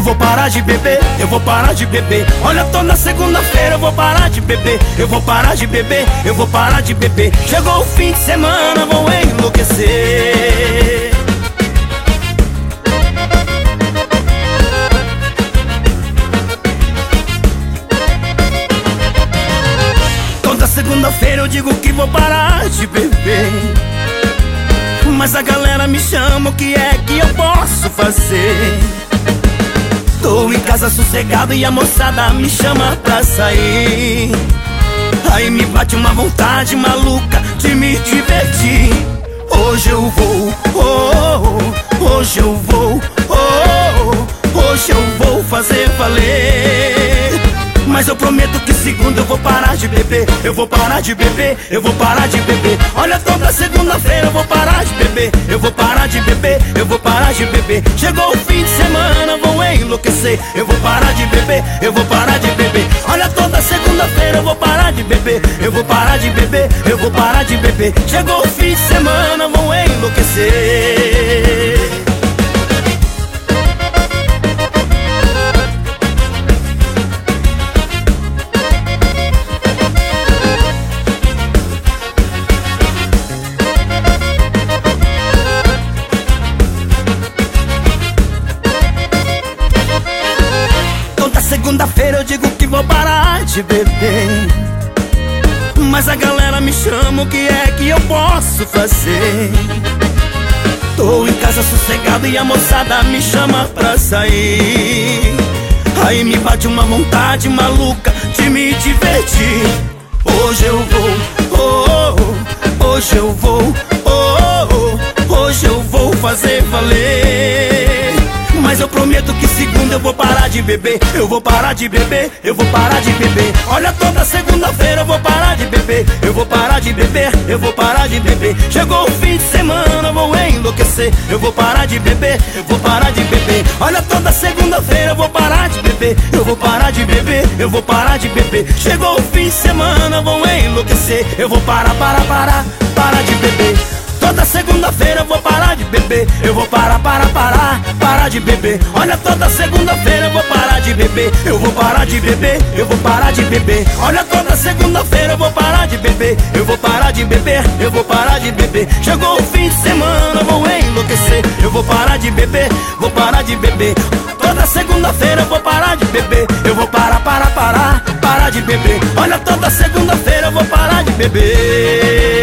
vou parar de beber, eu vou parar de beber. Olha, toda segunda-feira eu vou parar de beber, eu vou parar de beber, eu vou parar de beber. Chegou o fim de semana, vou enlouquecer. Toda segunda-feira eu digo que vou parar de beber, mas a galera me chama, o que é que eu posso fazer? Tô em casa sossegado e a moçada me chama pra sair. Aí me bate uma vontade maluca de me divertir. Hoje eu vou, hoje eu vou, hoje eu vou fazer valer. Mas eu prometo que segunda eu vou parar de beber, eu vou parar de beber, eu vou parar de beber. Olha, toda segunda-feira eu vou parar de beber, eu vou parar de beber, eu vou parar de beber. Chegou o fim de semana, vou enlouquecer. Eu vou parar de beber, eu vou parar de beber. Olha, toda segunda-feira eu vou parar de beber, eu vou parar de beber, eu vou parar de beber. Chegou o fim de semana, vou enlouquecer. Segunda-feira eu digo que vou parar de beber, mas a galera me chama, o que é que eu posso fazer? Tô em casa sossegado e a moçada me chama pra sair. Aí me bate uma vontade maluca de me divertir. Hoje eu vou, hoje eu vou, hoje eu vou fazer valer. Mas eu prometo que segunda eu vou parar de beber, eu vou parar de beber, eu vou parar de beber. Olha, toda segunda-feira eu vou parar de beber, eu vou parar de beber, eu vou parar de beber. Chegou o fim de semana, vou enlouquecer. Eu vou parar de beber, eu vou parar de beber. Olha, toda segunda-feira eu vou parar de beber, eu vou parar de beber, eu vou parar de beber. Chegou o fim de semana, vou enlouquecer. Eu vou parar de beber. Toda segunda-feira eu vou parar de beber, eu vou parar de beber. Olha, toda segunda-feira eu vou parar de beber, eu vou parar de beber, eu vou parar de beber. Olha, toda segunda-feira eu vou parar de beber, eu vou parar de beber, eu vou parar de beber. Chegou o fim de semana, vou enlouquecer. Eu vou parar de beber, vou parar de beber. Toda segunda-feira eu vou parar de beber, eu vou parar de beber. Olha, toda segunda-feira eu vou parar de beber.